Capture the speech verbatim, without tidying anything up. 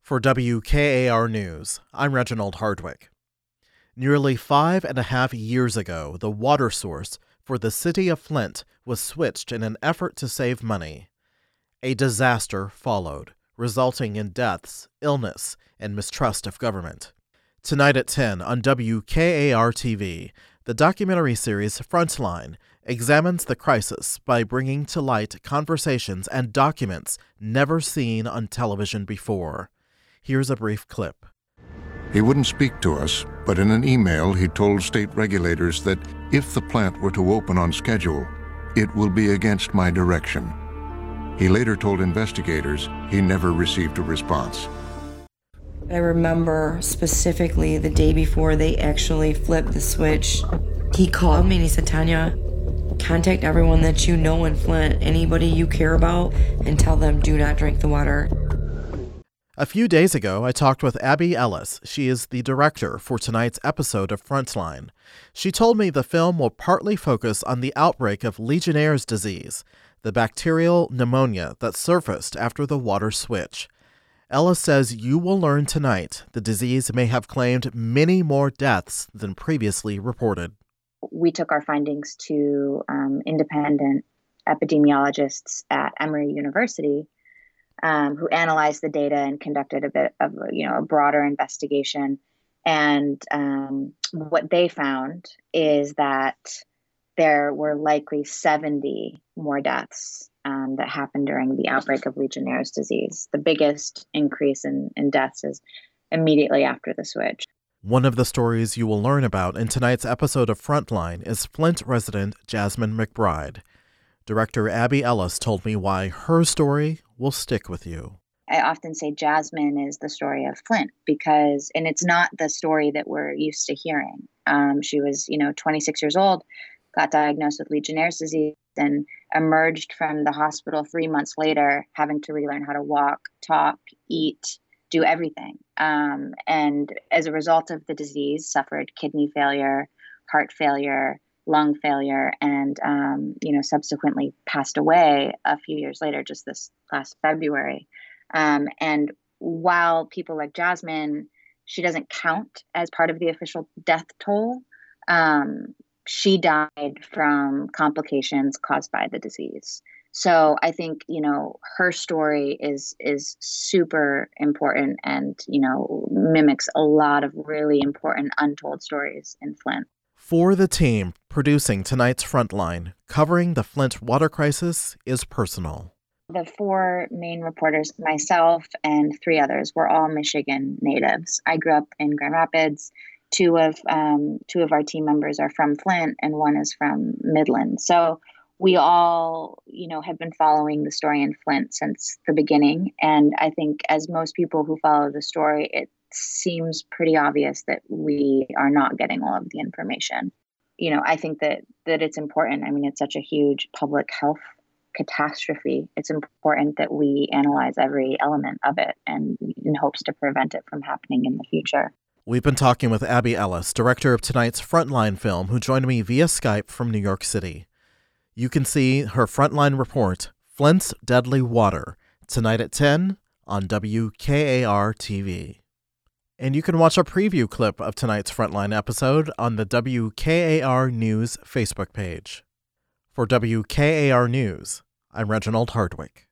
For W K A R News, I'm Reginald Hardwick. Nearly five and a half years ago, the water source for the city of Flint was switched in an effort to save money. A disaster followed, resulting in deaths, illness, and mistrust of government. Tonight at ten on W K A R T V, the documentary series Frontline examines the crisis by bringing to light conversations and documents never seen on television before. Here's a brief clip. He wouldn't speak to us, but in an email he told state regulators that if the plant were to open on schedule, it will be against my direction. He later told investigators he never received a response. I remember specifically the day before they actually flipped the switch, he called me and he said, "Tanya, contact everyone that you know in Flint, anybody you care about, and tell them do not drink the water." A few days ago, I talked with Abby Ellis. She is the director for tonight's episode of Frontline. She told me the film will partly focus on the outbreak of Legionnaire's disease, the bacterial pneumonia that surfaced after the water switch. Ellis says you will learn tonight the disease may have claimed many more deaths than previously reported. We took our findings to um, independent epidemiologists at Emory University, Um, who analyzed the data and conducted a bit of, you know, a broader investigation. And um, what they found is that there were likely seventy more deaths um, that happened during the outbreak of Legionnaire's disease. The biggest increase in, in deaths is immediately after the switch. One of the stories you will learn about in tonight's episode of Frontline is Flint resident Jasmine McBride. Director Abby Ellis told me why her story will stick with you. I often say Jasmine is the story of Flint because, and it's not the story that we're used to hearing. Um, she was, you know, twenty-six years old, got diagnosed with Legionnaire's disease, and emerged from the hospital three months later, having to relearn how to walk, talk, eat, do everything. Um, and as a result of the disease, suffered kidney failure, heart failure, lung failure, and, um, you know, subsequently passed away a few years later, just this last February. Um, and while people like Jasmine, she doesn't count as part of the official death toll, um, she died from complications caused by the disease. So I think, you know, her story is is super important and, you know, mimics a lot of really important untold stories in Flint. For the team producing tonight's Frontline, covering the Flint water crisis is personal. The four main reporters, myself and three others, were all Michigan natives. I grew up in Grand Rapids. Two of um, two of our team members are from Flint, and one is from Midland. So we all, you know, have been following the story in Flint since the beginning. And I think, as most people who follow the story, it seems pretty obvious that we are not getting all of the information. You know, I think that that it's important. I mean, it's such a huge public health catastrophe. It's important that we analyze every element of it and in hopes to prevent it from happening in the future. We've been talking with Abby Ellis, director of tonight's Frontline film, who joined me via Skype from New York City. You can see her Frontline report, Flint's Deadly Water, tonight at ten on W K A R T V. And you can watch a preview clip of tonight's Frontline episode on the W K A R News Facebook page. For W K A R News, I'm Reginald Hardwick.